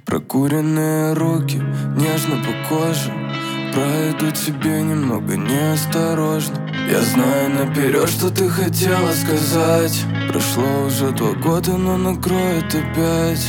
Прокуренные руки нежно по коже пройдут тебе немного неосторожно. Я знаю наперед, что ты хотела сказать. Прошло уже 2 года, но накроет опять.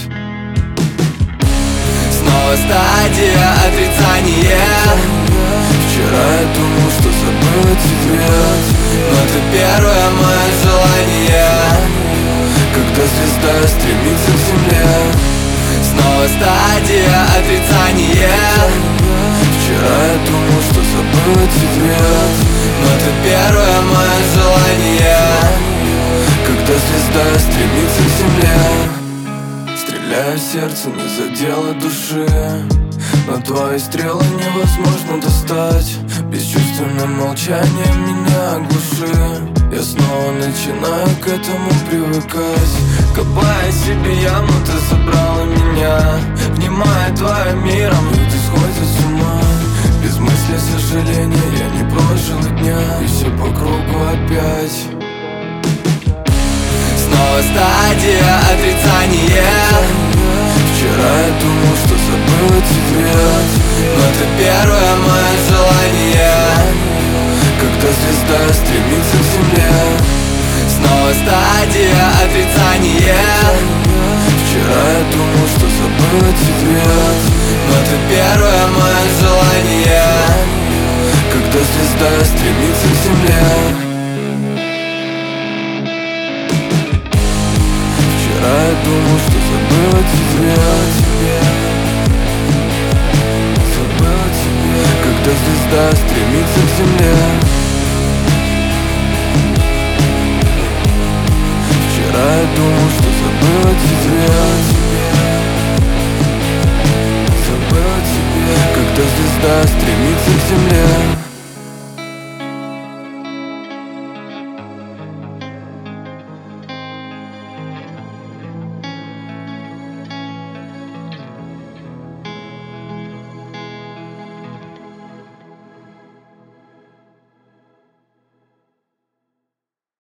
Снова стадия отрицания. Вчера я думал, что забыл тебе, но ты первое мое желание, когда звезда стремится к земле. Снова стадия отрицания. Вчера я думал, что забыл тебе, но ты первое мое желание, когда звезда стремится к земле. Стреляя в сердце, не задело души, но твои стрелы невозможно достать. Бесчувственным молчанием меня оглуши. Я снова начинаю к этому привыкать. Копая себе яму, ты забрала меня. Внимая твоим миром, люди сходят с ума. Без мысли сожаления я не прожил и дня, и все по кругу опять. Снова стадия отрицания. Вчера я думал, что забыл тебе, но ты первое мое желание, когда звезда стремится к земле. Снова стадия отрицания. Вчера я думал, что забыл тебе, но ты первое мое желание, когда звезда стремится к земле. Вчера я думал, что забыл тебе, когда звезда стремится к земле. Вчера я думал, что забыл тебе, когда звезда стремится к земле.